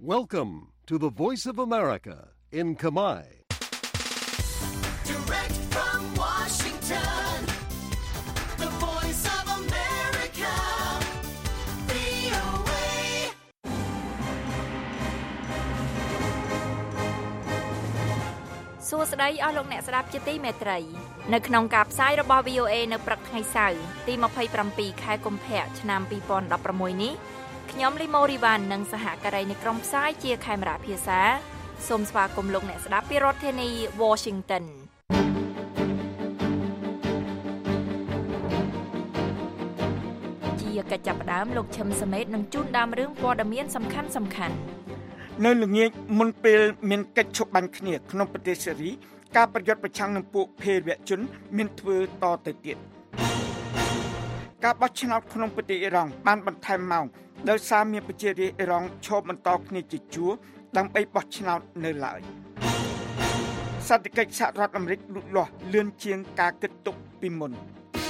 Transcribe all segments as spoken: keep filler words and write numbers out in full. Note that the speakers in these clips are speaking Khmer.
Welcome to the Voice of America in Khmer. Direct from Washington, the Voice of America, វី អូ เอសួស្តីអស់លោកអ្នកស្ដាប់ជាទីមេត្រីនៅក្នុងការផ្សាយរបស់ វី អូ เอ នៅព្រឹកថ្ងៃសៅរ៍ទីម្ភៃប្រាំពីរខែកុម្ភៈឆ្នាំពីរពាន់ដប់ប្រាំមួយនេះខ្ញុំលីម៉ូរីវ៉ាន់និងសហការីនៃក្រុមផ្សាយជាខេមរៈភាសាសូមស្វាគមន៍លោកអ្នកស្ដាប់ពីរដ្ឋធានី Washington ជាកិច្ចចាប់ផ្ដើមលោកឈឹមសមេតនឹងជូនដើមរឿងព័ត៌មានសំខាន់សំខាន់នៅល្ងាចមុនពេលមានកិច្ចឈប់បាញ់គ្នាក្នុងប្រទេសសេរីការប្រយុទ្ធប្រឆាំងនឹងពួកភេរវជនមានធ្វើតទៅទៀតការបោះឆ្នោតក្នុងប្រទេសអ៊ីរ៉ង់បានបន្ថែមម៉ោងដោយសារមានប្រជារាស្ត្រអ៊ីរ៉ង់ឈប់បន្តគ្នាជាជួរដើម្បីបោះឆ្នោតនៅឡើយសន្តិកិច្ចសហរដ្ឋអាមេរិកលូតលាស់លឿនជាងការគិតទុកពីមុន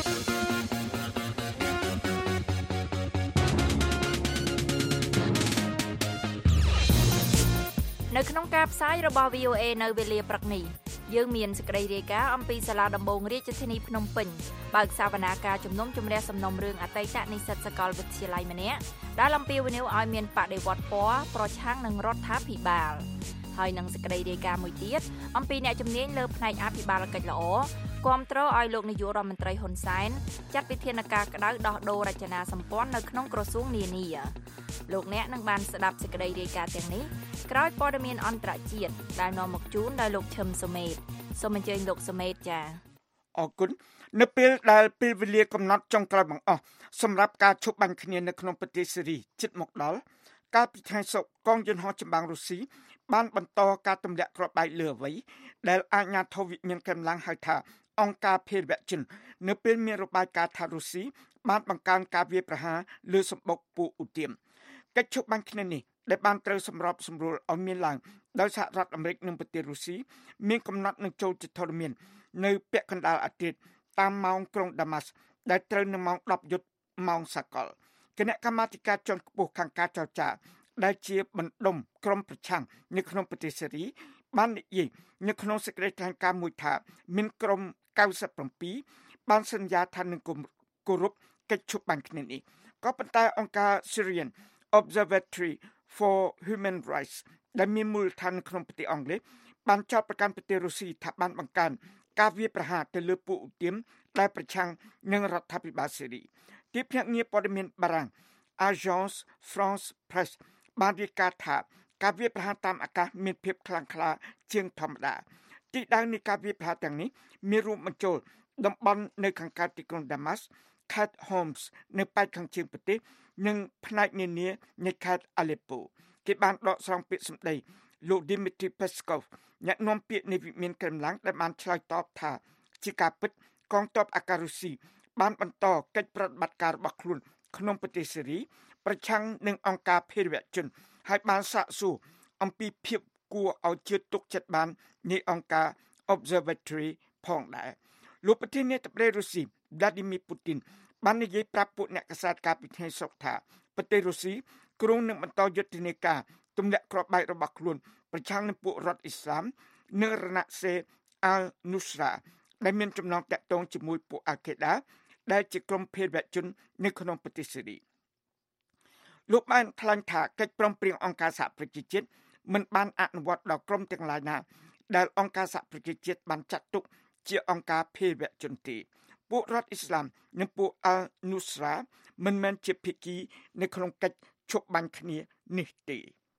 នៅក្នុងការផ្សាយរបស់ វី អូ เอ នៅវេលាព្រឹកនេះយើងមានសេចក្តីរាយការណ៍អំពីសាលាដំបងរាជធានីភ្នំពេញបើកសវនាការជំនុំជម្រះសំណុំរឿងអតីតនិស្សិតសាកលវិទ្យាល័យម្នាក់ដែលអំពាវនាវឲ្យមានបដិវត្តពណ៌ប្រឆាំងនឹងរដ្ឋាភិបាលហើយនឹងសេចក្តីរាយការណ៍មួយទៀតអំពីអ្នកជំនាញលើផ្នែកអភិបាលកិច្ចល្អគាំទ្រឲ្យលោកនាយករដ្ឋមន្ត្រីហ៊ុនសែនចាត់វិធានការក្តៅដោះដូររចនាសម្ព័ន្ធនៅក្នុងក្រសួងនានាលោកអ្នកនឹងបានស្ដាប់សេចក្តីរាយការណ៍ទាំងនេះក្រោយព័ត៌មានអន្តរជាតិដែលនាំមកជូនដោយលោកឈឹមសុមេតសូមអញ្ជើញលោកសុមេតចា៎អរគុណនៅពេលដែលពេលវេលាកំណត់ចុងក្រោយបង្អស់សម្រាប់ការឈប់បាញ់គ្នានៅក្នុងប្រទេសសេរីជិតមកដល់កាលពីថ្ងៃសុក្រកងយន្តហោះចម្បាំងរុស្ស៊ីបានបន្តការទម្លាក់គ្រាប់បែកលើអ្វីដែលអាជ្ញាធរវិមានកម្លាំងហៅថាអង្គការភេរវជននៅពេលមានរបាយការណ៍ថារុស្ស៊ីបានបង្កើនការវាយប្រហារលើសម្បុកពួកឧទាមកិច្ចឈប់បាញ់គ្នានេះដែលបានត្រូវសម្របសម្រួលឲ្យមានឡើងដោយសហរដ្ឋអាមេរិកនិងប្រទេសរុស្ស៊ីមានកំណត់នឹងចូលជាធរមាននៅពាក់កណ្ដាលអាទិត្យតាមម៉ោងក្រុងដាម៉ាស់ដែលត្រូវនៅម៉ោងដប់យុទ្ធម៉ោងសកលគណៈកម្មាធិការជាន់ខ្ពស់ខាងការចរចាដែលជាបណ្ដុំក្រុមប្រឆាំងនៅក្នុងប្រទេសសេរីបាននិយាយនៅក្នុងសេចក្តីថ្លែងការណ៍មួយថាមានក្រុមកៅសិបប្រាំពីរបានសន្យាថានឹងគោរពកិច្ចឈប់បាញ់គ្នានេះក៏ប៉ុន្តែអង្គការ Syrian Observatory for Human Rights ដែលមានមូលដ្ឋានក្នុងប្រទេសអង់គ្លេសបានចោទប្រកាន់ប្រទេសរុស្ស៊ីថាបានបង្កើនការវាយប្រហារទៅលើពួកឧទាមដែលប្រឆាំងនឹងរដ្ឋាភិបាលសេរីទីភ្នាក់ងារព័ត៌មានបារាំង Agence France Presse បានរាយការណ៍ថាការវាយប្រហារតាមអាកាសមានភាពខ្លាំងក្លាជាងធម្មតាទីដៅនៃការវាយប្រហារទាំងនេះមានរួមបញ្ចូលតំបន់នៅខាងកើតទីក្រុងដាម៉ាស់ ខេត្ត Homs នៅប៉ែកខាងជើងប្រទេសនិងផ្នែកនានានៃខេត្ត Aleppo គេបានដកស្រង់ពាក្យសម្ដីលោក Dmitry Peskov អ្នកនាំពាក្យនៃវិមានក្រែមឡាំងដែលបានឆ្លើយតបថាជាការពិតកងទ័ពអាកាសរុស្ស៊ីបានបន្តកិច្ចប្រតិបត្តិការរបស់ខ្លួនក្នុងប្រទេសសេរីប្រឆាំងនឹងអង្គការភេរវជនហើយបានសាកសួរអំពីភាពគួរឲ្យជឿទុកចិត្តបាននៃអង្គការ Observatory ផងដែរលោកប្រធានាធិបតីរុស្ស៊ី Vladimir Putin បាននិយាយប្រាប់ពួកអ្នកកាសែតកាលពីថ្ងៃសុក្រថាប្រទេសរុស្ស៊ីគ្រោងនឹងបន្តយុទ្ធនាការទម្លាក់គ្រាប់បែករបស់ខ្លួនប្រឆាំងនឹងពួករដ្ឋអ៊ីស្លាមនិងរណសេរ Al-Nusra ដែលមានចំណងតាក់ទងជាមួយពួក Al-Qaeda ដែលជាក្រុមភេរវជននៅក្នុងប្រទេសសេរីលោកបានថ្លែងថាកិច្ចព្រមព្រៀងអង្គការសហប្រជាជាតិមិនបានអនុវត្តដល់ក្រុមទាំងឡាយណាដែលអង្គការសហប្រជាជាតិបានចាត់ទុកជាអង្គការភេរវជនទេពួករដ្ឋអ៊ីស្លាមនិងពួក Al-Nusra មិនមែនជាភាគីនៅក្នុងកិច្ចឈប់បាញ់គ្នានេះទេ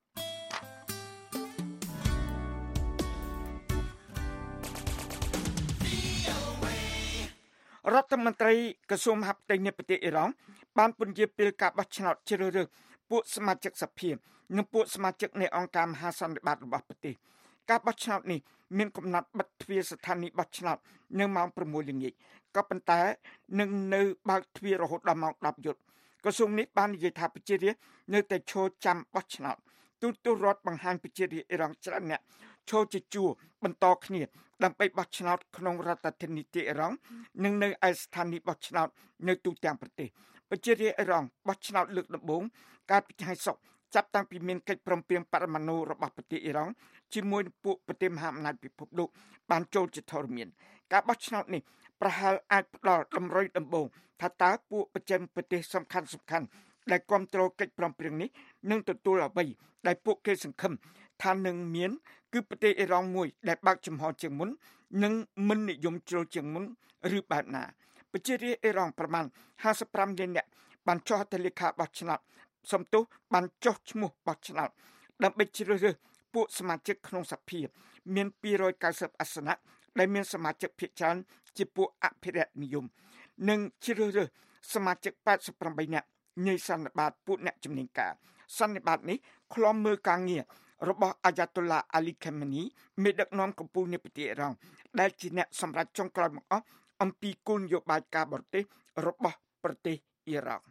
រដ្ឋមន្ត្រីក្រសួងមហាផ្ទៃនៃប្រទេសអ៊ីរ៉ង់បានពន្យាពេលការបោះឆ្នោតជ្រើសរើសពួកសមាជិកសភានិងពួកសមាជិកនៃអង្គការមហាសន្និបាតរបស់ប្រទេសការបោះឆ្នោតនេះមានកំណត់បិទទ្វារស្ថានីយ៍បោះឆ្នោតនៅម៉ោងប្រាំមួយល្ងាចក៏ប៉ុន្តែនឹងនៅបើកទ្វាររហូតដល់ម៉ោងដប់យប់ក្រសួងនេះបាននិយាយថាប្រជារាស្ត្រនៅតែឈរចាំបោះឆ្នោតទូតទូរដ្ឋបង្ហាញប្រជារាស្ត្រអ៊ីរ៉ង់ច្រើនអ្នកឈរជាជួរបន្តគ្នាដើម្បីបោះឆ្នោតក្នុងរដ្ឋធានីទីអ៊ីរ៉ង់និងនៅឯស្ថានីយ៍បោះឆ្នោតនៅទូទាំងប្រទេសប្រជារាស្ត្រអ៊ីរ៉ង់បោះឆ្នោតលើកដំបូងកាលពីថ្ងៃសុក្រចាប់តាំងពីមានកិច្ចព្រមព្រៀងបរមាណុរបស់ប្រទេសអ៊ីរ៉ង់ជាមួយពួកប្រទេសមហាអំណាចពិភពលោកបានចូលជាធរមានការបោះឆ្នោតនេះប្រហែលអាចផ្ដល់តម្រុយដំបូងថាតើពួកប្រជែងប្រទេសសំខាន់សំខាន់ដែលគ្រប់គ្រងកិច្ចព្រមព្រៀងនេះនឹងទទួលអ្វីដែលពួកគេសង្ឃឹមថានឹងមានគឺប្រទេសអ៊ីរ៉ង់មួយដែលបើកចំហជាងមុននិងមិននិយមជ្រុលជាងមុនឬបែបណាប្រជារាស្ត្រអ៊ីរ៉ង់ប្រមាណห้าสิบห้าលាននាក់បានចុះហត្ថលេខាបោះឆ្នោតសំទោសបានចុះឈ្មោះបោះឆ្នោតដើម្បីជ្រើសរើសពួកសមាជិកក្នុងសភាមានពីររយเก้าสิบអាសនៈដែលមានសមាជិកភាគច្រើនជាពួកអភិរក្សនិយមនិងជ្រើសរើសសមាជិកแปดสิบแปดនាក់ញីសន្និបាតពួកអ្នកជំនាញការសន្និបាតនេះឃ្លាំមើលការងាររបស់អាយ៉ាតូឡាអាលីខាមេនីមេដឹកនាំកំពូលនៃប្រទេសអ៊ីរ៉ង់ដែលជាអ្នកសម្រេចចុងក្រោយបង្អស់អំពីគោលនយោបាយការបរទេសរបស់ប្រទេសអ៊ីរ៉ង់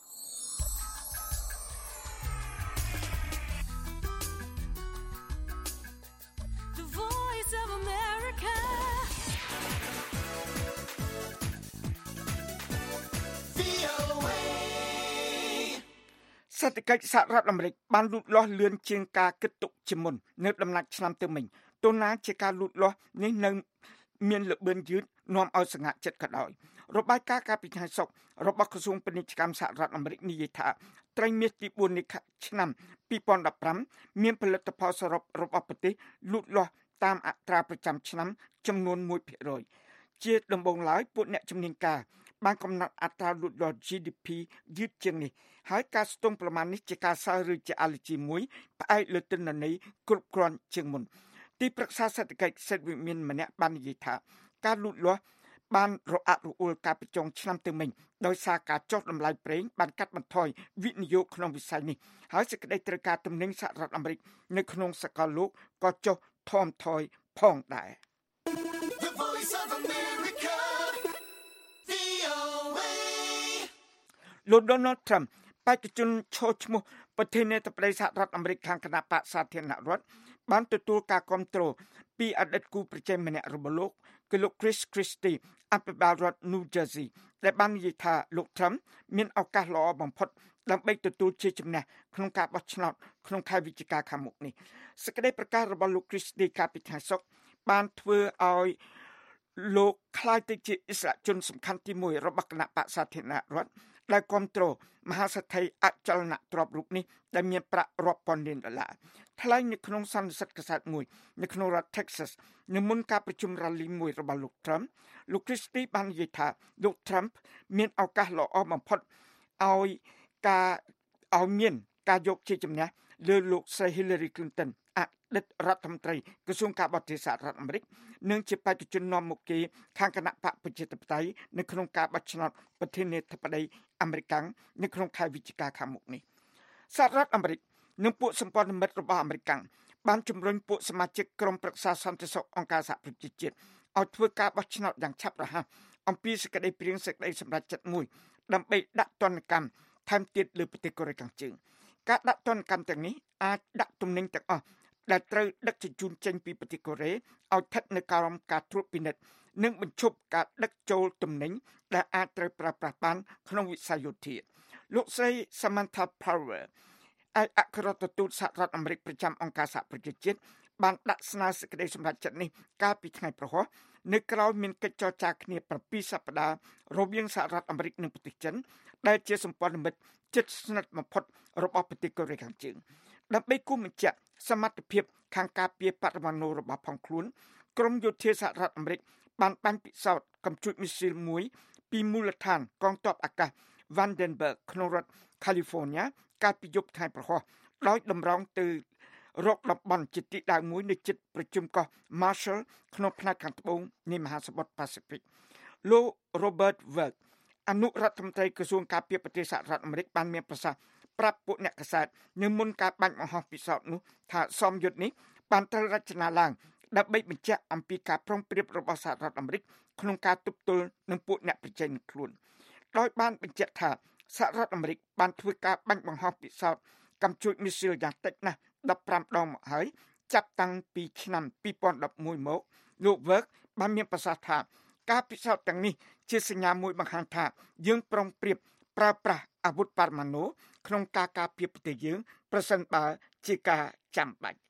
សេដ្ឋកិច្ចសហរដ្ឋអាមេរិកបានលូតលាស់លឿនជាងការគិតទុកជាមុននៅដំណាច់ឆ្នាំទៅមិញទោះណាជាការលូតលាស់នេះនៅមានល្បឿនយឺតនាំឲ្យសង្ហាចិត្តក៏ដោយរបាយការណ៍កាលពីថ្ងៃសុក្ររបស់ក្រសួងពាណិជ្ជកម្មសហរដ្ឋអាមេរិកនិយាយថាត្រីមាសទីបួននៃឆ្នាំពីរពាន់ដប់ប្រាំមានផលិតផលសរុបរបស់ប្រទេសលូតលាស់តាមអត្រាប្រចាំឆ្នាំចំនួនមួយភាគរយ ជាដំបូងឡើយពួកអ្នកជំនាញការបានកំណត់អត្រាលូតលាស់ G D P យឺតជាងនេះហើយការស្ទង់ប្រមាណនេះជាការសើឬជាអាឡឺជីមួយផ្អែកលើទិន្នន័យគ្រប់គ្រាន់ជាងមុនទីប្រឹក្សាសេដ្ឋកិច្ចសេដ្ឋវិមានម្នាក់បាននិយាយថាការលូតលាស់បានរអាក់រអួលកាលពីចុងឆ្នាំទៅមិញដោយសារការចុះតម្លៃប្រេងបានកាត់បន្ថយវិនិយោគក្នុងវិស័យនេះហើយសេចក្តីត្រូវការទំនិញសហរដ្ឋអាមេរិកនៅក្នុងសកលលោកក៏ចុះថមថយផងដែរ The Voice of America, V O A លោក Donald Trump បេក្ខជនឈរឈ្មោះប្រធានាធិបតីសហរដ្ឋអាមេរិកខាងគណៈបក្សសាធារណរដ្ឋបានទទួលការគាំទ្រពីអតីតគូប្រជែងម្នាក់របស់លោកគឺលោក Chris Christie អភិបាលរដ្ឋ New Jersey ដែលបាននិយាយថាលោក Trump មានឱកាសល្អបំផុតដើម្បីទទួលជ័យជំនះក្នុងការបោះឆ្នោតក្នុងខែវិច្ឆិកាខាងមុខនេះសេចក្តីប្រកាសរបស់លោក Christie កាលពីថ្ងៃសុក្របានធ្វើឲ្យលោកក្លាយទៅជាអិសរាជជនសំខាន់ទីមួយរបស់គណៈបក្សសាធារណរដ្ឋដែលគ្រប់គ្រងមហាសេដ្ឋីអចលនទ្រព្យរូបនេះដែលមានប្រាក់រាប់ពាន់លានដុល្លារថ្លែងនៅក្នុងសន្និសីទកាសែតមួយនៅក្នុងរដ្ឋ Texas នៅមុនការប្រជុំរ៉ាលីមួយរបស់លោក Trump លោក Christie បាននិយាយថាលោក Trump មានឱកាសល្អបំផុតឲ្យការឲ្យមានការយកជ័យជំនះលើលោកស្រី Hillary Clinton អតីតរដ្ឋមន្ត្រីក្រសួងការបរទេសសហរដ្ឋអាមេរិកនិងជាបេក្ខជននាំមុខគេខាងគណៈបកប្រជាធិបតេយ្យនៅក្នុងការបោះឆ្នោតប្រធានាធិបតីអាមេរិកនៅក្នុងខែវិច្ឆិកាខាងមុខនេះសហរដ្ឋអាមេរិកនិងពួកសម្ព័ន្ធមិត្តរបស់អាមេរិកបានជំរុញពួកសមាជិកក្រុមប្រឹក្សាសន្តិសុខអង្គការសហប្រជាជាតិឲ្យធ្វើការបោះឆ្នោតយ៉ាងឆាប់រហ័សអំពីសេចក្តីព្រាងសេចក្តីសម្រេចចិត្តមួយដើម្បីដាក់ទណ្ឌកម្មថែមទៀតលើប្រទេសកូរ៉េខាងជើងការដាក់ទណ្ឌកម្មទាំងនេះអាចដាក់ទំនិញទាំងអស់ដែលត្រូវដឹកជញ្ជូនចេញពីប្រទេសកូរ៉េឲ្យស្ថិតនៅក្រោមការត្រួតពិនិត្យនិងបញ្ឈប់ការដឹកចូលទំនិញដែលអាចត្រូវប្រើប្រាស់បានក្នុងវិស័យយោធាលោកស្រី Samantha Power ឯកអគ្គរដ្ឋទូតសហរដ្ឋអាមេរិកប្រចាំអង្គការសហប្រជាជាតិបានដាក់ស្នើសេចក្តីសម្រេចចិត្តនេះកាលពីថ្ងៃប្រហ័សនៅក្រៅមានកិច្ចចរចាគ្នាប្រាំពីរសប្តាហ៍រវាងសហរដ្ឋអាមេរិកនិងប្រទេសចិនដែលជាសម្ព័ន្ធមិត្តជិតស្និទ្ធបំផុតរបស់ប្រទេសកូរ៉េខាងជើងដើម្បីគូសបញ្ជាក់សមត្ថភាពខាងការពារបរិមាណរបស់ផងខ្លួនក្រមយោធាសហរដ្ឋអាមេរិកបានបាញ់ពិសោធន៍កំជួចមីស៊ីលមួយពីមូលដ្ឋានកងទ័ពអាកាស Vandenberg ក្នុងរដ្ឋ California កាលពីយប់ថ្ងៃប្រហ័សដោយតម្រង់ទៅរកតំបន់ជាទីដៅមួយនៅជិតប្រជុំកោះ Marshall ក្នុងផ្នែកខាងត្បូងនៃមហាសមុទ្រ Pacific លោក Robert Work អនុរដ្ឋមន្ត្រីក្រសួងការពារប្រទេសសហរដ្ឋអាមេរិកបានមានប្រសាសន៍ប្រាប់ពួកអ្នកកាសែតនៅមុនការបាញ់បង្ហោះពិសោធន៍នោះថាសមយុទ្ធនេះបានត្រូវរចនាឡើងដើម្បីបញ្ជាក់អំពីការប្រុងប្រៀបរបស់សហរដ្ឋអាមេរិកក្នុងការទប់ទល់នឹងពួកអ្នកប្រជែងខ្លួនដោយបានបញ្ជាក់ថាសហរដ្ឋអាមេរិកបានធ្វើការបាញ់បង្ហោះពិសោធន៍កំជួចមីស៊ីលយ៉ាងតិចណាស់ដប់ប្រាំដងមកហើយចាប់តាំងពីឆ្នាំពីរពាន់ដប់មួយមកលោក Work បានមានប្រសាសន៍ថាការពិសោធន៍ទាំងនេះជាសញ្ញាមួយបង្ហាញថាយើងប្រុងប្រៀបប្រើប្រាស់អាវុធបរមាណុក្នុងការការពារប្រទេសយើងប្រសិនបើជាការចាំបាច់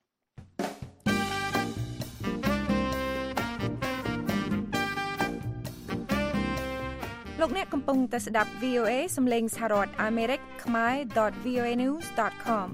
លោកអ្នកកំពុងតែស្ដាប់ វី អូ เอ សំឡេងសហរដ្ឋអាមេរិកខ្មែរ .វី អូ เอ news .com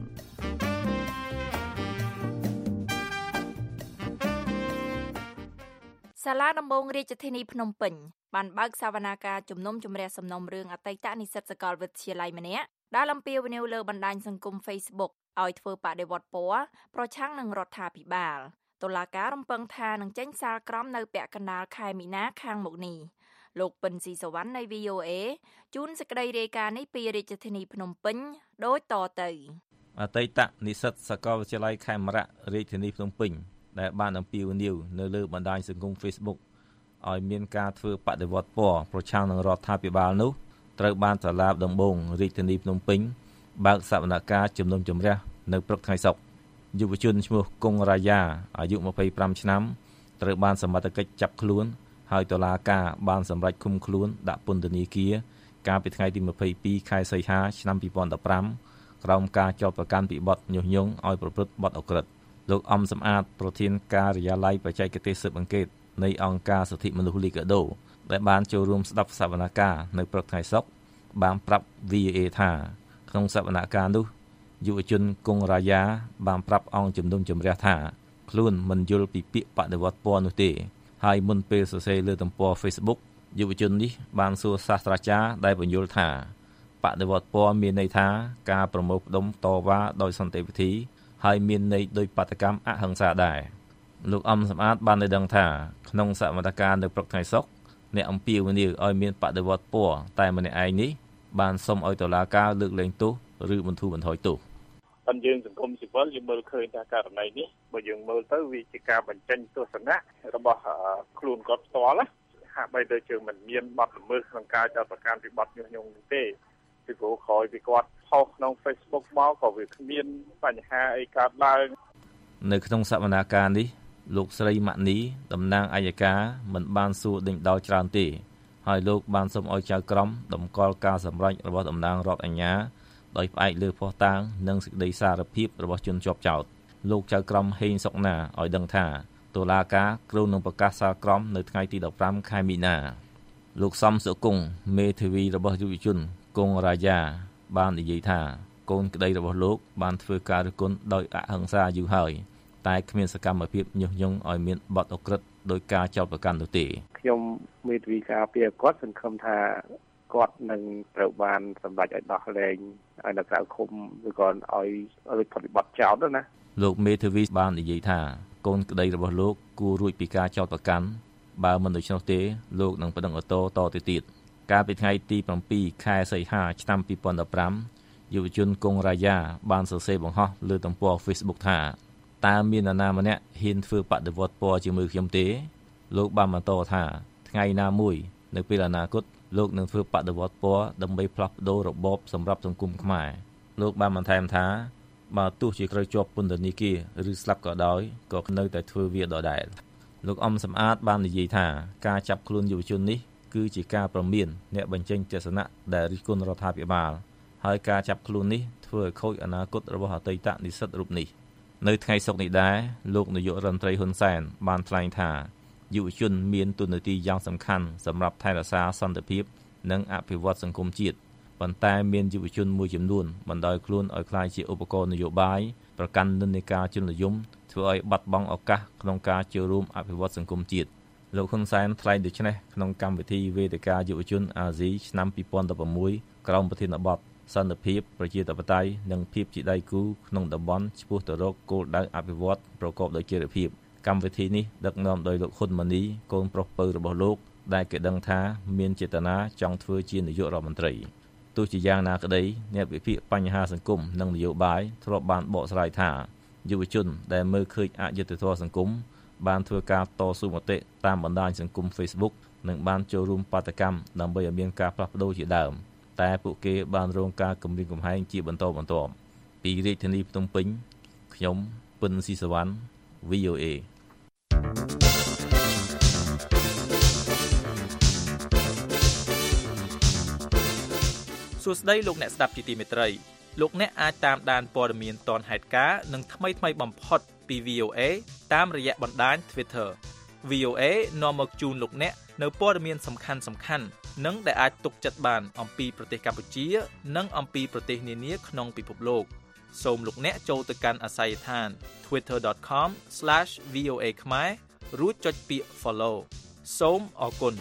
សាលាដំបងរាជធានីភ្នំពេញបានបើកសវនាការជំនុំជម្រះសំណុំរឿងអតីតនិស្សិតសាកលវិទ្យាល័យម្នាក់ដែលអំពាវនាវលើបណ្ដាញសង្គម Facebook ឲ្យធ្វើបដិវត្តពណ៌ប្រឆាំងនឹងរដ្ឋាភិបាលតុលាការរំពឹងថានឹងចេញសាលក្រមនៅពាក់កណ្ដាលខែមីនាខាងមុខនេះលោកពិនស៊ីសវណ្ណនៃ វី អូ เอ ជូនសេចក្តីរាយការណ៍នេះពីរាជធានីភ្នំពេញដូចតទៅអតីតនិស្សិតសាកលវិទ្យាល័យខេមរៈរាជធានីភ្នំពេញដែលបានអំពាវនាវនៅលើបណ្ដាញសង្គម Facebook ឲ្យមានការធ្វើបដិវត្តពណ៌ប្រឆាំងនឹងរដ្ឋាភិបាលនោះត្រូវបានសាលាដំបងរាជធានីភ្នំពេញបើកសវនកម្មជំនុំជម្រះនៅព្រឹកថ្ងៃសុក្រយុវជនឈ្មោះគង់រាយាអាយុម្ភៃប្រាំឆ្នាំត្រូវបានសមត្ថកិច្ចចាប់ខ្លួនហើយតុលាការបានសម្រេចឃុំខ្លួនដាក់ពន្ធនាគារកាលពីថ្ងៃទីម្ភៃពីរខែសីហាឆ្នាំពីរពាន់ដប់ប្រាំក្រោមការចោទប្រកាន់ពីបទញុះញង់ឲ្យប្រព្រឹត្តបទឧក្រិដ្ឋលោកអំសំអាតប្រធានការិយាល័យបច្ចេកទេសស៊ើបអង្កេតនៃអង្គការសិទ្ធិមនុស្សលីកាដូដែលបានចូលរួមស្ដាប់សវនកម្មនៅព្រឹកថ្ងៃសុក្របានប្រាប់ វី អូ เอ ថាក្នុងសវនកម្មនោះយុវជនគង់រាយាបានប្រាប់អង្គជំនុំជម្រះថាខ្លួនមិនយល់ពីពាក្យបដិវត្តពណ៌នោះទេហើយមុនពេលសរសេរលើទំព័រ Facebook យុវជននេះបានសួរសាស្ត្រាចារ្យដែលបញ្យល់ថាបដិវត្តពណ៌មានន័យថាការប្រមូលផ្ដុំតវ៉ាដោយសន្តិវិធីហើយមានន័យដោយបាតកម្មអហិង្សាដែរលោកអំសំអាតបានឲ្យដឹងថាក្នុងសវនកម្មនៅព្រឹកថ្ងៃសុក្រអ្នកអំពាវនាវឲ្យមានបដិវត្តពណ៌តែម្នាក់ឯងនេះបានសុំឲ្យតុលាការលើកលែងទោសឬបន្ធូរបន្ថយទោសប៉ុន្តែយើងសង្គមស៊ីវិលយើងមើលឃើញថាករណីនេះបើយើងមើលទៅវាជាការបញ្ចេញទស្សនៈរបស់ខ្លួនគាត់ផ្ទាល់ណាហាក់បីដូចជាមិនមានបទល្មើសក្នុងការចោទប្រកាន់ពីបទញុះញង់នោះទេពីព្រោះក្រោយពីគាត់ផុសក្នុង Facebook មកក៏វាគ្មានបញ្ហាអីកើតឡើងនៅក្នុងសវនាការនេះលោកស្រីម៉ាក់នីតំណាងអัยការមិនបានសួរដេញដោលច្រើនទេហើយលោកបានសូមឲ្យចៅក្រមតម្កល់ការសម្រេចរបស់តំណាងរដ្ឋអាជ្ញាដោយផ្អែកលើភស្តុតាងនិងសេចក្តីសារភាពរបស់ជនជាប់ចោទលោកចៅក្រមហេងសុកណាឲ្យដឹងថាតុលាការគ្រោងនឹងប្រកាសសាលក្រមនៅថ្ងៃទីដប់ប្រាំខែមីនាលោកសំសុគង្គមេធាវីរបស់យុវជនគង់រាយាបាននិយាយថាកូនក្តីរបស់លោកបានធ្វើការរិះគន់ដោយអហិង្សាយូរហើយតែគ្មានសកម្មភាពញុះញង់ឲ្យមានបទឧក្រិដ្ឋដោយការចោទប្រកាន់នោះទេខ្ញុំមេធាវីការពារគាត់សង្ឃឹមថាគាត់នឹងត្រូវបានសម្រេចឲ្យដោះលែងឲ្យនៅក្រៅឃុំឬក៏ឲ្យឲ្យប្រតិបត្តិចោទណាលោកមេធាវីបាននិយាយថាកូនក្តីរបស់លោកគួររួចពីការចោទប្រកាន់បើមិនដូច្នោះទេលោកនឹងប្តឹងឧទ្ធរណ៍តទៅទៀតកាលពីថ្ងៃទីប្រាំពីរខែសីហាឆ្នាំពីរពាន់ដប់ប្រាំយុវជនគង់រាយាបានសរសេរបង្ហោះលើទំព័រ Facebook ថាតើមាននរណាម្នាក់ហ៊ានធ្វើបដិវត្តពណ៌ជាមួយខ្ញុំទេលោកបានបន្តថាថ្ងៃណាមួយនៅពេលអនាគតលោកនឹងធ្វើបដិវត្តពណ៌ដើម្បីផ្លាស់ប្ដូររបបសម្រាប់សង្គមខ្មែរលោកបានបន្ថែមថាបើទោះជាត្រូវជាប់ពន្ធនាគារឬស្លាប់ក៏ដោយក៏នៅតែធ្វើវាដដែលលោកអំសំអាតបាននិយាយថាការចាប់ខ្លួនយុវជននេះគឺជាការប្រមានអ្នកបញ្ចេញទស្សនៈដែលរិះគន់រដ្ឋាភិបាលហើយការចាប់ខ្លួននេះធ្វើឲ្យខូចអនាគតរបស់អតីតនិស្សិតរូបនេះនៅថ្ងៃសុក្រនេះដែរលោកនាយករដ្ឋមន្ត្រីហ៊ុនសែនបានថ្លែងថាយុវជនមានតួនាទីយ៉ាងសំខាន់សម្រាប់ថែរក្សាសន្តិភាពនិងអភិវឌ្ឍសង្គមជាតិប៉ុន្តែមានយុវជនមួយចំនួនបណ្ដោយខ្លួនឲ្យក្លាយជាឧបករណ៍នយោបាយប្រកាន់និន្នាការជននិយមធ្វើឲ្យបាត់បង់ឱកាសក្នុងការចូលរួមអភិវឌ្ឍសង្គមជាតិលោកហ៊ុនសែនថ្លែងដូច្នេះក្នុងកម្មវិធីវេទិកាយុវជនអាស៊ីឆ្នាំពីរពាន់ដប់ប្រាំមួយក្រោមប្រធានបទសន្តិភាពប្រជាធិបតេយ្យនិងភាពជាដៃគូក្នុងតំបន់ឆ្ពោះទៅរកគោលដៅអភិវឌ្ឍប្រកបដោយចីរភាពកម្មវិធីនេះដឹកនាំដោយលោកហ៊ុនម៉ាណីកូនប្រុសពៅរបស់លោកដែលគេដឹងថាមានចេតនាចង់ធ្វើជានាយករដ្ឋមន្ត្រីទោះជាយ៉ាងណាក្តីអ្នកវិភាគបញ្ហាសង្គមនិងនយោបាយធ្លាប់បានបកស្រាយថាយុវជនដែលមើលឃើញអយុត្តិធម៌សង្គមបានធ្វើការតស៊ូមតិតាមបណ្ដាញសង្គម Facebook និងបានចូលរួមបាតកម្មដើម្បីឲ្យមានការផ្លាស់ប្ដូរជាដើមតែពួកគេបានរងការគំរាមកំហែងជាបន្តបន្ទាប់ពីរាជធានីភ្នំពេញខ្ញុំពិនស៊ីសវណ្ណ វី អូ เอសួស្តីលោកអ្នកស្ដាប់ជាទីមេត្រីលោកអ្នកអាចតាមដានព័ត៌មានទាន់ហេតុការណ៍និងថ្មីៗបំផុតពី វី អូ เอ តាមរយៈបណ្ដាញ Twitter វី អូ เอ នាំមកជូនលោកអ្នកនៅព័ត៌មានសំខាន់ៗនិងដែលអាចទុកចិត្តបានអំពីប្រទេសកម្ពុជានិងអំពីប្រទេសនានាក្នុងពិភពលោកសូមលោកអ្នកចូលទៅកាន់អាសយដ្ឋាន twitter dot com slash v o a khmer រួចចុចពាក្យ follow សូមអរគុណ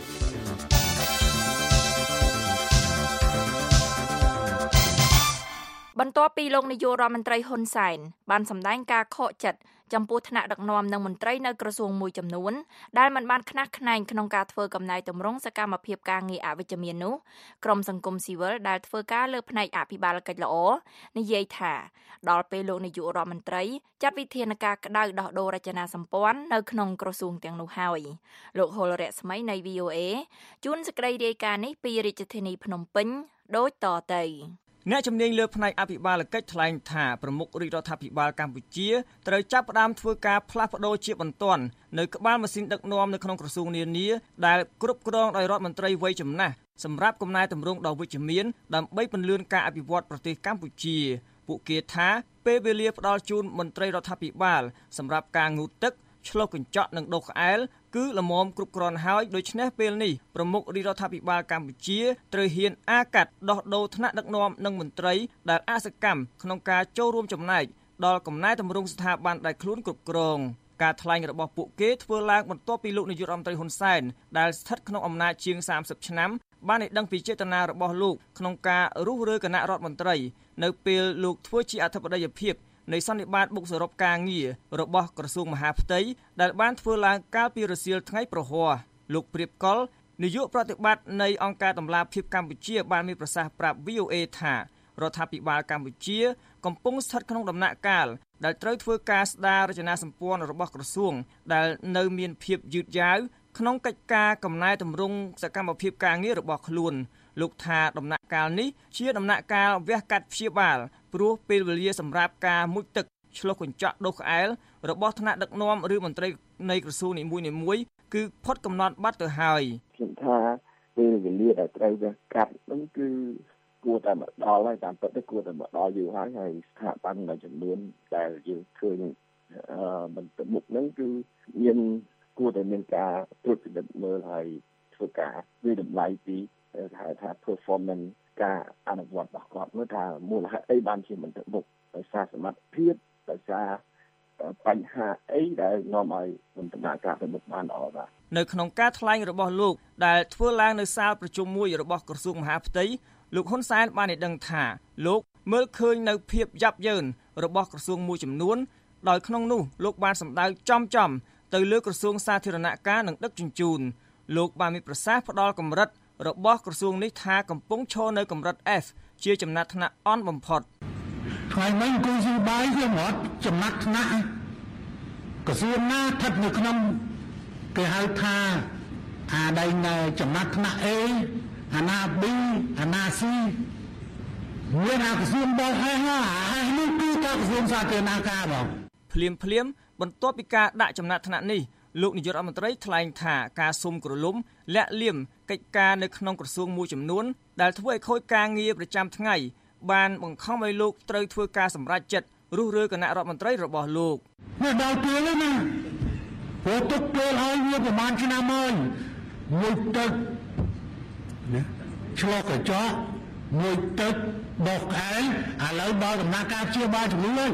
បន្ទាប់ពីលោកនាយករដ្ឋមន្ត្រីហ៊ុនសែនបានសម្ដែងការខកចិត្តចំពោះថ្នាក់ដឹកនាំនិងមន្ត្រីនៅក្រសួងមួយចំនួនដែលមិនបានខ្នះខ្នែងក្នុងការធ្វើកំណែទម្រង់សកម្មភាពការងារអវិជ្ជមាននោះក្រុមសង្គមស៊ីវិលដែលធ្វើការលើផ្នែកអភិបាលកិច្ចល្អនិយាយថាដល់ពេលលោកនាយករដ្ឋមន្ត្រីចាត់វិធានការក្តៅដោះដូររចនាសម្ព័ន្ធនៅក្នុងក្រសួងទាំងនោះហើយលោកហុលរស្មីនៃ វី អូ เอ ជួនសេចក្តីរាយការណ៍នេះពីរាជធានីភ្នំពេញដូចតទៅអ្នកជំនាញលើផ្នែកអភិបាលកិច្ចថ្លែងថាប្រមុខរាជរដ្ឋាភិបាលកម្ពុជាត្រូវចាប់ផ្ដើមធ្វើការផ្លាស់ប្ដូរជាបន្ទាន់នៅក្បាលម៉ាស៊ីនដឹកនាំនៅក្នុងក្រសួងនានាដែលគ្រប់គ្រងដោយរដ្ឋមន្ត្រីវ័យចំណាស់សម្រាប់កំណែទម្រង់ដ៏វិជ្ជមានដើម្បីពន្លឿនការអភិវឌ្ឍប្រទេសកម្ពុជាពួកគេថាពេលវេលាផ្ដល់ជូនមន្ត្រីរដ្ឋាភិបាលសម្រាប់ការងូតទឹកឆ្លុះកញ្ចក់និងដុសក្អែលគឺល្មមគ្រប់គ្រាន់ហើយដូច្នេះពេលនេះប្រមុខរាជរដ្ឋាភិបាលកម្ពុជាត្រូវហ៊ានអាកាត់ដោះដូរថ្នាក់ដឹកនាំនិងមន្ត្រីដែលអសកម្មក្នុងការចូលរួមចំណែកដល់កំណែទម្រង់ស្ថាប័នដែលខ្លួនគ្រប់គ្រងការថ្លែងរបស់ពួកគេធ្វើឡើងបន្ទាប់ពីលោកនាយករដ្ឋមន្ត្រីហ៊ុនសែនដែលស្ថិតក្នុងអំណាចជាងសាមសិបឆ្នាំបានឲ្យដឹងពីចេតនារបស់លោកក្នុងការរុះរើគណៈរដ្ឋមន្ត្រីនៅពេលលោកធ្វើជាអធិបតីភាពនៃសន្និបាតបុកសរុបការងាររបស់ក្រសួងមហាផ្ទៃដែលបានធ្វើឡើងកាលពីរសៀលថ្ងៃប្រហ័សលោកព្រៀបកុលនាយកប្រតិបត្តិនៃអង្គការតម្លាភាពកម្ពុជាបានមានប្រសាសន៍ប្រាប់ វី អូ เอ ថារដ្ឋាភិបាលកម្ពុជាកំពុងស្ថិតក្នុងដំណាក់កាលដែលត្រូវធ្វើការស្ដាររចនាសម្ព័ន្ធរបស់ក្រសួងដែលនៅមានភាពយឺតយ៉ាវក្នុងកិច្ចការកំណែទម្រង់សកម្មភាពការងាររបស់ខ្លួនលោកថាដំណាក់កាលនេះជាដំណាក់កាលវះកាត់ព្យាបាលព្រោះពេលវេលាសម្រាប់ការមុជទឹកឆ្លុះកញ្ចក់ដុសក្អែលរបស់ថ្នាក់ដឹកនាំឬមន្ត្រីនៃក្រសួងនីមួយៗគឺផុតកំណត់បាត់ទៅហើយខ្ញុំថាពេលវេលាដែលត្រូវវះកាត់នោះគឺគួរតែមកដល់ហើយតាមពិតទៅគួរតែមកដល់យូរហើយហើយស្ថាប័នមួយចំនួនដែលយើងឃើញអឺបន្តមុខហ្នឹងគឺមានគួរតែមានការត្រួតពិនិត្យមើលហើយធ្វើការវិតម្លៃពីហៅថា performance ការអនុវត្តរបស់គាត់មើលថាមូលហេតុអីបានជាមិនទៅមុខដោយសារសមត្ថភាពដោយសារបញ្ហាអីដែលនាំឲ្យមិនដំណើរការទៅមុខបានល្អបាទនៅក្នុងការថ្លែងរបស់លោកដែលធ្វើឡើងនៅសាលប្រជុំមួយរបស់ក្រសួងមហាផ្ទៃលោកហ៊ុនសែនបានឲ្យដឹងថាលោកមើលឃើញនៅភាពយ៉ាប់យ៉ឺនរបស់ក្រសួងមួយចំនួនដោយក្នុងនោះលោកបានសម្ដៅចំចំទៅលើក្រសួងសាធារណការនិងដឹកជញ្ជូនលោកបានមានប្រសាសន៍ផ្ដល់កម្រិតរបស់ក្រសួងនេះថាកំពុងឈរនៅកម្រិត F ជាចំណាត់ថ្នាក់អន់បំផុតថ្ងៃមិញគូស៊ីបាយខ្ញុំរត់ចំណាត់ថ្នាក់ក្រសួងណាស្ថិតនៅក្នុងគេហៅថាអាដៃនៅចំណាត់ថ្នាក់ A អាណា B អាណា C មានអាក្រសួងបងហើយហើយនេះគឺក្រសួងសាធារណការបងភ្លាមភ្លាមបន្ទាប់ពីការដាក់ចំណាត់ថ្នាក់នេះលោកនាយករដ្ឋមន្ត្រីថ្លែងថាការសុំក្រឡុំលាក់លៀមកិច្ចការនៅក្នុងក្រសួងមួយចំនួនដែលធ្វើឲ្យខូចការងារប្រចាំថ្ងៃបានបង្ខំឲ្យលោកត្រូវធ្វើការសម្រេចចិត្តរុះរើគណៈរដ្ឋមន្ត្រីរបស់លោកនេះដល់ពេលនេះណាព្រោះទុកពេលឲ្យវាប្រហែលឆ្នាំហើយមួយទឹកណាឆ្លងកញ្ចក់មួយទឹកដុសក្អែលឥឡូវដល់ដំណាក់កាលព្យាបាលជំងឺហើយ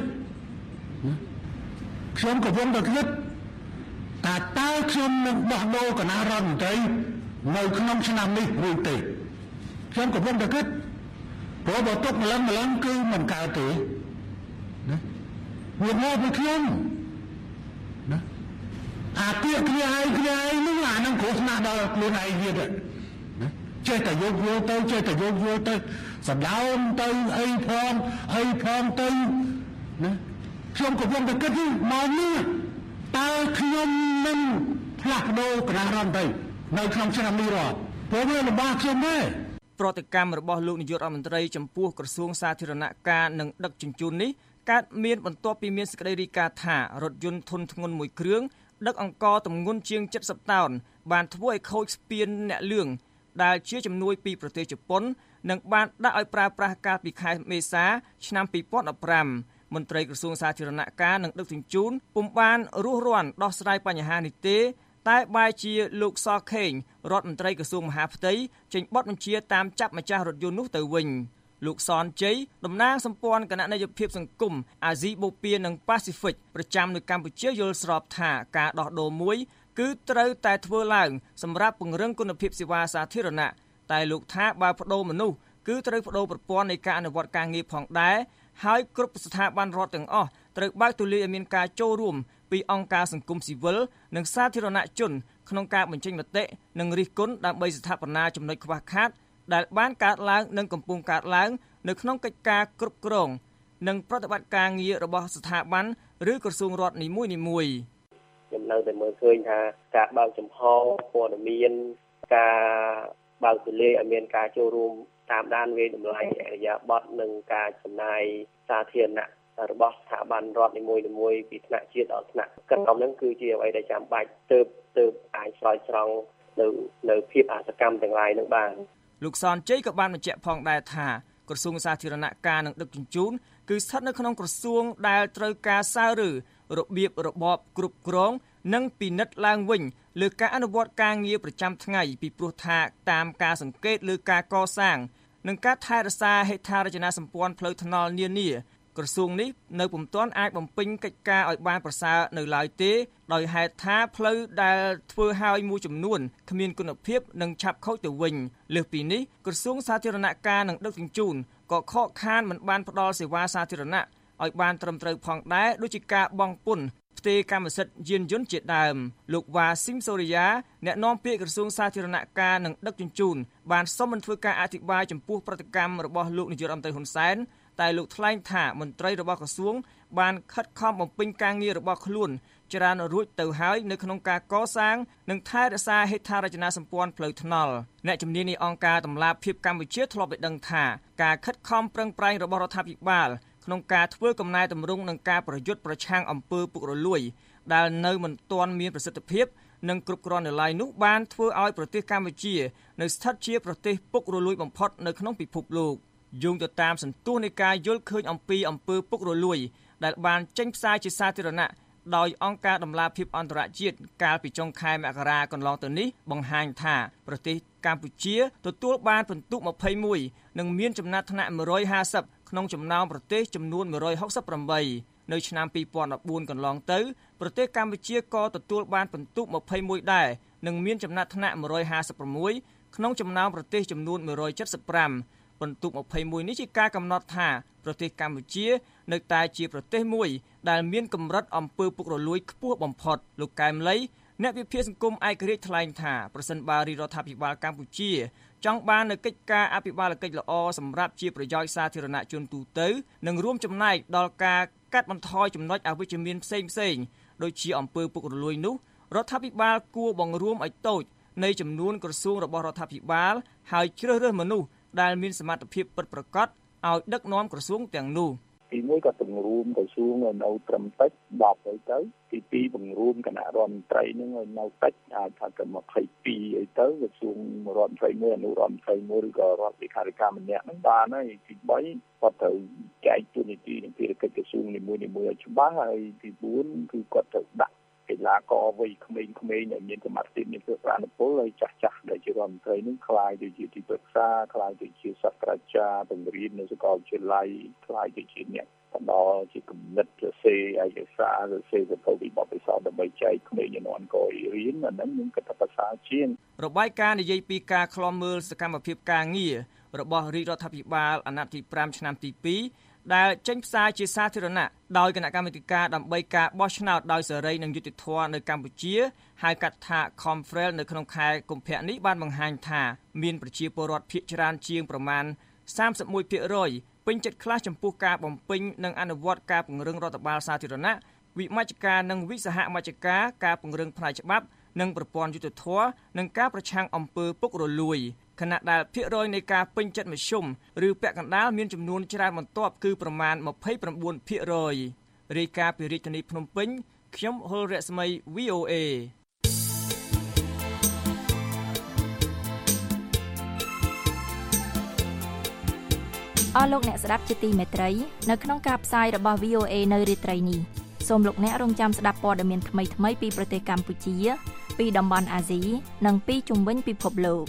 ខ្ញុំកំពុងតែគិតតែតើខ្ញុំនឹងដោះដូរគណៈរដ្ឋមន្ត្រីនៅក្នុងឆ្នាំនេះឬទេខ្ញុំកំពុងតែគិតព្រោះបើទុកម្លឹងម្លឹងគឺមិនកើតទេណាវាមកពីខ្ញុំណាអាពាក្យគ្នាឯងគ្នាឯងនោះអានឹងគ្រោះថ្នាក់ដល់ខ្លួនឯងទៀតណាចេះតែយកយកទៅចេះតែយកយកទៅសម្ដោនទៅអីផងអីផងទៅណាខ្ញុំកំពុងតែគិតមកនេះតើខ្ញុំនឹងផ្លាស់ប្ដូរគណៈរដ្ឋមន្ត្រីនៅក្នុងឆ្នាំនេះរត់ព្រោះវាលំបាកខ្ញុំទេប្រតិកម្មរបស់លោកនាយករដ្ឋមន្ត្រីចំពោះក្រសួងសាធារណការនិងដឹកជញ្ជូននេះកើតមានបន្ទាប់ពីមានសេចក្តីរាយការណ៍ថារថយន្តធុនធ្ងន់មួយគ្រឿងដឹកអង្ករទម្ងន់ជាង70តោនបានធ្វើឲ្យខូចស្ពានអ្នកលឿងដែលជាជំនួយពីប្រទេសជប៉ុននិងបានដាក់ឲ្យប្រើប្រាស់កាលពីខែមេសាឆ្នាំពីរពាន់ដប់ប្រាំមន្ត្រីក្រសួងសាធារណការនិងដឹកជញ្ជូនពុំបានរស់រាន់ដោះស្រាយបញ្ហានេះទេតែបែរជាលោកសខេងរដ្ឋមន្ត្រីក្រសួងមហាផ្ទៃចេញបទបញ្ជាតាមចាប់ម្ចាស់រថយន្តនោះទៅវិញលោកសនជ័យតំណាងសម្ព័ន្ធគណៈនយោបាយសង្គមអាស៊ីបូព៌ានិងប៉ាស៊ីហ្វិកប្រចាំនៅកម្ពុជាយល់ស្របថាការដោះដូរមួយគឺត្រូវតែធ្វើឡើងសម្រាប់ពង្រឹងគុណភាពសេវាសាធារណៈតែលោកថាបើបដូរមនុស្សគឺត្រូវបដូរប្រព័ន្ធនៃការអនុវត្តការងារផងដែរហើយគ្រប់ស្ថាប័នរដ្ឋទាំងអស់ត្រូវបើកទូលាយឲ្យមានការចូលរួមពីអង្គការសង្គមស៊ីវិលនិងសាធារណជនក្នុងការបញ្ចេញមតិនិងរិះគន់ដើម្បីស្ថាបនាចំណុចខ្វះខាតដែលបានកើតឡើងនិងកំពុងកើតឡើងនៅក្នុងកិច្ចការគ្រប់គ្រងនិងប្រតិបត្តិការងាររបស់ស្ថាប័នឬក្រសួងរដ្ឋនីមួយៗខ្ញុំនៅតែមើលឃើញថាការបើកចំហព័ត៌មានការបើកទូលាយឲ្យមានការចូលរួមតាមដានវាយតម្លៃអរិយាប័ត្រនិងការចំណាយសាធារណៈរបស់ស្ថាប័នរដ្ឋនីមួយៗពីថ្នាក់ជាតិដល់ថ្នាក់ក្រោមហ្នឹងគឺជាអ្វីដែលចាំបាច់ទើបទើបអាចឆ្លើយស្រង់នៅនៅភាពអសកម្មទាំងឡាយនឹងបានលោកសនជ័យក៏បានបញ្ជាក់ផងដែរថាក្រសួងសាធារណការនិងដឹកជញ្ជូនគឺស្ថិតនៅក្នុងក្រសួងដែលត្រូវការសាវឬរបៀបរបបគ្រប់គ្រងនិងពិនិត្យឡើងវិញលើការអនុវត្តការងារប្រចាំថ្ងៃពីព្រោះថាតាមការសង្កេតលើការកសាងនិងការថែរក្សាហេដ្ឋារចនាសម្ព័ន្ធផ្លូវថ្នល់នានាក្រសួងនេះនៅពុំទាន់អាចបំពេញកិច្ចការឲ្យបានប្រសើរនៅឡើយទេដោយហេតុថាផ្លូវដែលធ្វើឲ្យមួយចំនួនគ្មានគុណភាពនិងឆាប់ខូចទៅវិញលើសពីនេះក្រសួងសាធារណការនិងដឹកជញ្ជូនក៏ខកខានមិនបានផ្ដល់សេវាសាធារណៈឲ្យបានត្រឹមត្រូវផងដែរដូចជាការបង់ពន្ធផ្ទេរកម្មសិទ្ធិយានយន្តជាដើមលោកវ៉ាស៊ីមសូរិយាអ្នកនាំពាក្យក្រសួងសាធារណការនិងដឹកជញ្ជូនបានសុំមិនធ្វើការអធិប្បាយចំពោះប្រតិកម្មរបស់លោកនាយករដ្ឋមន្ត្រីហ៊ុនសែនតែលោកថ្លែងថាមន្ត្រីរបស់ក្រសួងបានខិតខំបំពេញការងាររបស់ខ្លួនច្រើនរួចទៅហើយនៅក្នុងការកសាងនិងថែរក្សាហេដ្ឋារចនាសម្ព័ន្ធផ្លូវថ្នល់អ្នកជំនាញនៃអង្គការតម្លាភាពកម្ពុជាធ្លាប់បានដឹងថាការខិតខំប្រឹងប្រែងរបស់រដ្ឋាភិបាលក្នុងការធ្វើកំណែតម្រង់នឹងការប្រយុទ្ធប្រឆាំងអំពើពុករលួយដែលនៅមិនទាន់មានប្រសិទ្ធភាពនិងគ្រប់គ្រាន់នៅឡើយនោះបានធ្វើឲ្យប្រទេសកម្ពុជានៅស្ថិតជាប្រទេសពុករលួយបំផុតនៅក្នុងពិភពលោកយោងទៅតាមសន្ទុះនៃការយល់ឃើញអំពីអំពើពុករលួយដែលបានចេញផ្សាយជាសាធារណៈដោយអង្គការតម្លាភាពអន្តរជាតិកាលពីចុងខែមករាកន្លងទៅនេះបង្ហាញថាប្រទេសកម្ពុជាទទួលបានពិន្ទុម្ភៃមួយនិងមានចំណាត់ថ្នាក់មួយរយហាសិបក្នុងចំណោមប្រទេសចំនួនមួយរយហុកសិបប្រាំបីនៅឆ្នាំពីរពាន់ដប់បួនកន្លងទៅប្រទេសកម្ពុជាក៏ទទួលបានពិន្ទុម្ភៃមួយដែរនិងមានចំណាត់ថ្នាក់មួយរយហាសិបប្រាំមួយក្នុងចំណោមប្រទេសចំនួនមួយរយចិតសិបប្រាំពិន្ទុម្ភៃមួយនេះជាការកំណត់ថាប្រទេសកម្ពុជានៅតែជាប្រទេសមួយដែលមានកម្រិតអំពើពុករលួយខ្ពស់បំផុតលោកកែមលីអ្នកវិភាគសង្គមឯករាជ្យថ្លែងថាប្រសិនបើរាជរដ្ឋាភិបាលកម្ពុជាចង់បាននូវកិច្ចការអភិបាលកិច្ចល្អសម្រាប់ជាប្រយោជន៍សាធារណជនទូទៅនិងរួមចំណែកដល់ការកាត់បន្ថយចំណុចអវិជ្ជមានផ្សេងផ្សេងដូចជាអំពើពុករលួយនោះរដ្ឋាភិបាលគួរបង្រួមឲ្យតូចនៃចំនួនក្រសួងរបស់រដ្ឋាភិបាលហើយជ្រើសរើសមនុស្សដែលមានសមត្ថភាពពិតប្រាកដឲ្យដឹកនាំក្រសួងទាំងនោះទីមួយក៏បង្រួមក្រសួងឲ្យនៅត្រឹមតិចដប់ទៅទៅទីពីរបង្រួមគណៈរដ្ឋមន្ត្រីនឹងឲ្យនៅតិចអាចថាទៅម្ភៃពីរអីទៅក្រសួងរដ្ឋមន្ត្រីមួយអនុរដ្ឋមន្ត្រីមួយឬក៏រដ្ឋលេខាធិការម្នាក់ហ្នឹងបានហើយទីបីគាត់ត្រូវចែកទូនីតិនិងភារកិច្ចក្រសួងនីមួយៗឲ្យច្បាស់ហើយទីបួនគឺគាត់ត្រូវដាក់កីឡាករវ័យក្មេងៗដែលមានសមត្ថភាពមានប្រព័ន្ធអនុពលហើយចាស់ចាស់ដែលជារដ្ឋមន្ត្រីនឹងខ្លាយទៅជាទីប្រឹក្សាខ្លាយទៅជាសាស្ត្រាចារ្យបង្រៀននៅសាកលវិទ្យាល័យខ្លាយទៅជាអ្នកបណ្ដោជាគំនិតសរសេរឯកសារសរសេរសភៅវិបត្តិពិសោធន៍ដើម្បីចែកក្មេងជំនាន់ក្រោយរៀនអាហ្នឹងខ្ញុំគិតថាប្រសើរជាងរបាយការណ៍និយាយពីការឃ្លាំមើលសកម្មភាពការងាររបស់រាជរដ្ឋាភិបាលអាណត្តិទីប្រាំឆ្នាំទីពីរដែលចេញផ្សាយជាសាធារណៈដោយគណៈកម្មាធិការដើម្បីការបោះឆ្នោតដោយសេរីនិងយុត្តិធម៌នៅកម្ពុជាហៅកាត់ថា Confrel នៅក្នុងខែកុម្ភៈនេះបានបង្ហាញថាមានប្រជាពលរដ្ឋភាគច្រើនជាងប្រមាណសាមសិបមួយភាគរយពេញចិត្តខ្លះចំពោះការបំពេញនិងអនុវត្តការពង្រឹងរដ្ឋបាលសាធារណៈវិមជ្ឈការនិងវិសហមជ្ឈការការពង្រឹងផ្នែកច្បាប់និងប្រព័ន្ធយុត្តិធម៌និងការប្រឆាំងអំពើពុករលួយខណៈដែលភាគរយនៃការពេញចិត្តមធ្យមឬពាក់កណ្ដាលមានចំនួនច្រើនបន្ទាប់គឺប្រមាណម្ភៃប្រាំបួនភាគរយរាយការណ៍ពីរាជធានីភ្នំពេញខ្ញុំហុលរស្មី វី អូ เอអស់លោកអ្នកស្ដាប់ជាទីមេត្រីនៅក្នុងការផ្សាយរបស់ វី អូ เอ នៅរាត្រីនេះសូមលោកអ្នករងចាំស្ដាប់ព័ត៌មានថ្មីៗពីប្រទេសកម្ពុជាពីតំបន់អាស៊ីនិងពីជុំវិញពិភពលោក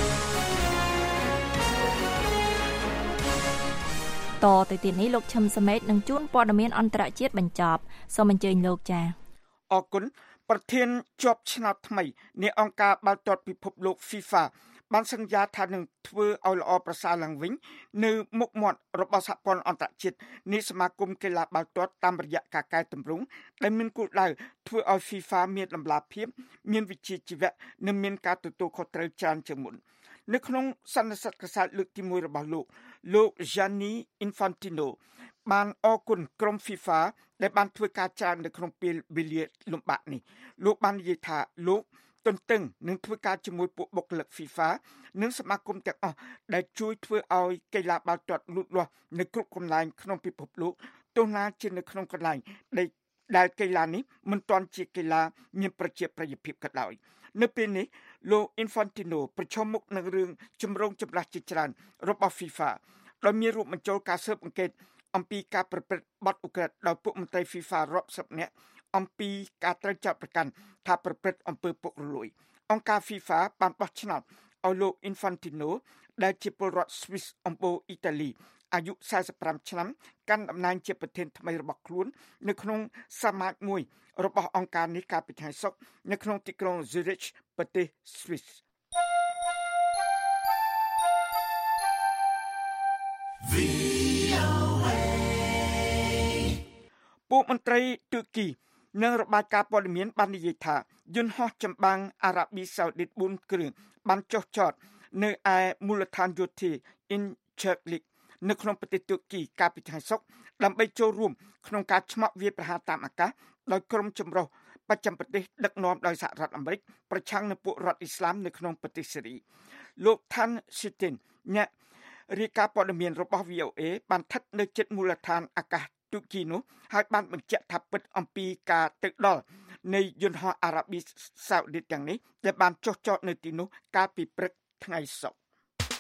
តទៅទៀតនេះលោកឈឹមសមេតនឹងជួនព័ត៌មានអន្តរជាតិបញ្ចប់សូមអញ្ជើញលោកចា៎អរគុណប្រធានជាប់ឆ្នោតថ្មីនៃអង្គការបាល់ទាត់ពិភពលោក FIFA បានសន្យាថានឹងធ្វើឲ្យល្អប្រសើរឡើងវិញនៅមុខមាត់របស់សហព័ន្ធអន្តរជាតិនៃសមាគមកីឡាបាល់ទាត់តាមរយៈការកែតម្រង់ដែលមានគោលដៅធ្វើឲ្យ FIFA មានតម្លាភាពមានវិជ្ជាជីវៈនិងមានការទទួលខុសត្រូវច្រើនជាងមុននៅក្នុងសន្និសីទកសែតលើកទីមួយរបស់លោកលោក Gianni Infantino បានអរគុណក្រុម FIFA ដែលបានធ្វើការច្រើននៅក្នុងពេលវេលាលំបាកនេះលោកបាននិយាយថាលោកទន្ទឹងនឹងធ្វើការជាមួយពួកបុគ្គលិក FIFA និងសមាគមទាំងអស់ដែលជួយធ្វើឲ្យកីឡាបាល់ទាត់លូតលាស់នៅគ្រប់កន្លែងក្នុងពិភពលោកទោះណាជានៅក្នុងកន្លែងដែលដែលកីឡានេះមិនទាន់ជាកីឡាមានប្រជាប្រិយភាពក៏ដោយនៅពេលនេះលោក Infantino ប្រឈមមុខនឹងរឿងចម្រូងចម្រាសជាច្រើនរបស់ FIFA ដោយមានរួមបញ្ចូលការស៊ើបអង្កេតអំពីការប្រព្រឹត្តបទឧក្រិដ្ឋដោយពួកមន្ត្រី FIFA រាប់សិបនាក់អំពីការត្រូវចោទប្រកាន់ថាប្រព្រឹត្តអំពើពុករលួយអង្គការ FIFA បានបោះឆ្នោតឲ្យលោក Infantino ដែលជាពលរដ្ឋ Swiss អំបូរអ៊ីតាលីអាយុសែសិបប្រាំឆ្នាំកាន់តំណែងជាប្រធានថ្មីរបស់ខ្លួននៅក្នុងសមាគមមួយរបស់អង្គការនេះកាលពីថ្ងៃសុក្រនៅក្នុងទីក្រុង Zurich ប្រទេស Swissពួកមន្ត្រីទូគីនិងរបាយការណ៍ព័ត៌មានបាននិយាយថាយន្តហោះចម្បាំងអារ៉ាប៊ីសាអូឌីតបួនគ្រឿងបានចុះចតនៅឯមូលដ្ឋានយោធា Incirlik នៅក្នុងប្រទេសទូគីកាលពីថ្ងៃសុក្រដើម្បីចូលរួមក្នុងការឆ្មក់វាយប្រហារតាមអាកាសដោយក្រុមចម្រុះបច្ចឹមប្រទេសដឹកនាំដោយសហរដ្ឋអាមេរិកប្រឆាំងនឹងពួករដ្ឋអ៊ីស្លាមនៅក្នុងប្រទេសសេរីលោក Tan Shitin អ្នករាយការណ៍ព័ត៌មានរបស់ វី អូ เอ បានស្ថិតនៅជិតមូលដ្ឋានអាកាសទូគីនោះហើយបានបញ្ជាក់ថាពិតអំពីការទៅដល់នៃយន្តហោះអារ៉ាប៊ីសាអូឌីតទាំងនេះដែលបានចុះចតនៅទីនោះកាលពីព្រឹកថ្ងៃសុក្រ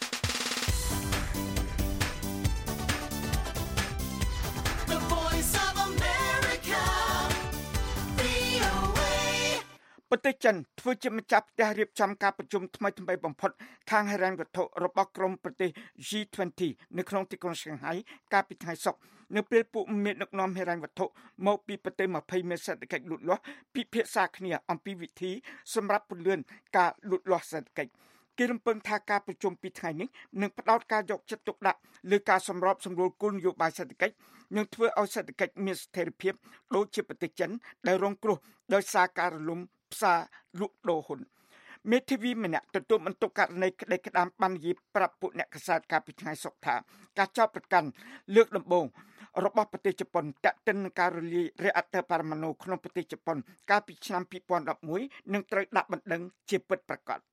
ប្រទេសចិនធ្វើជាម្ចាស់ផ្ទះរៀបចំការប្រជុំថ្មីថ្មីបំផុតខាងហិរញ្ញវត្ថុរបស់ក្រុមប្រទេស G ยี่สิบ នៅក្នុងទីក្រុងឈាងហៃកាលពីថ្ងៃសុក្រនៅពេលពួកមានដឹកនាំហិរញ្ញវត្ថុមកពីប្រទេសยี่สิบមានសេដ្ឋកិច្ចលូតលាស់ពិភាក្សាគ្នាអំពីវិធីសម្រាប់ពន្លឿនការលូតលាស់សេដ្ឋកិច្ចគេរំពឹងថាការប្រជុំពីថ្ងៃនេះនឹងផ្ដោតការយកចិត្តទុកដាក់លើការសម្របសម្រួលគោលនយោបាយសេដ្ឋកិច្ចនិងធ្វើឲ្យសេដ្ឋកិច្ចមានស្ថិរភាពដូចជាប្រទេសចិនដែលរងគ្រោះដោយសារការរលំផ្សារលក់ដូរហ៊ុនមេធាវីម្នាក់ទទួលបន្ទុកករណីក្តីក្តាមបាននិយាយប្រាប់ពួកអ្នកកាសែតកាលពីថ្ងៃសុក្រថាការចោទប្រកាន់លើកដំបូងរបស់ប្រទេសជប៉ុនតាក់ទិននឹងការរលាយរាជអន្តរបរមាណូក្នុងប្រទេសជប៉ុនកាលពីឆ្នាំពីរពាន់ដប់មួយនឹងត្រូវដាក់បណ្ដឹងជាពិតប្រាកដ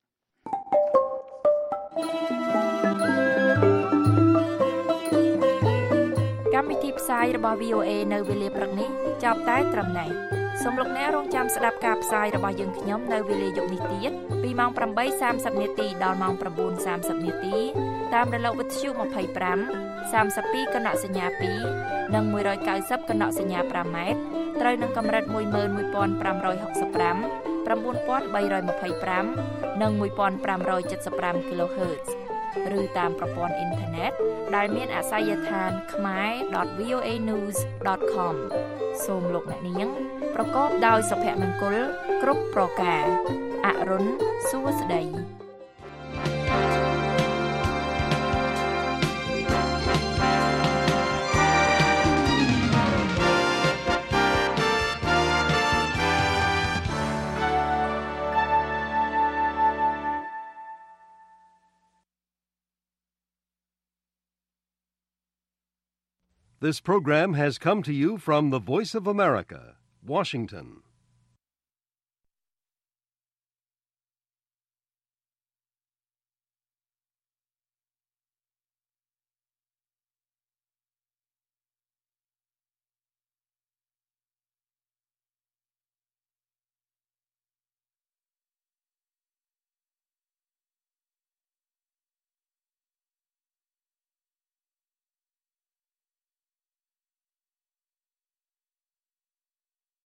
កម្មវិធីផ្សាយរបស់ វី អូ เอ នៅវេលាព្រឹកនេះចប់តែត្រឹមនេះសូមលោកអ្នករងចាំស្ដាប់ការផ្សាយរបស់យើងខ្ញុំនៅវេលាយប់នេះទៀតពីម៉ោង ប្រាំបីសាមសិប នាទីដល់ម៉ោង ប្រាំបួនសាមសិប នាទីតាមរលកវិទ្យុ ยี่สิบห้า สามสิบสอง កណកសញ្ញាពីរនិងមួយរយเก้าสิบកណកសញ្ញាห้าម៉ែត្រត្រូវនឹងកម្រិត một một năm sáu năm 9,325 9,525 និង một five seven five គីឡូហឺតซ์ឬតាមប្រព័ន្ធអ៊ីនធឺណិតដែលមានអាសយដ្ឋាន khmae dot v o a news dot com សូមលោកអ្នកនាងប្រកបដោយសុភមង្គលគ្រប់ប្រការអរុនសួស្តី This program has come to you from the Voice of America, Washington.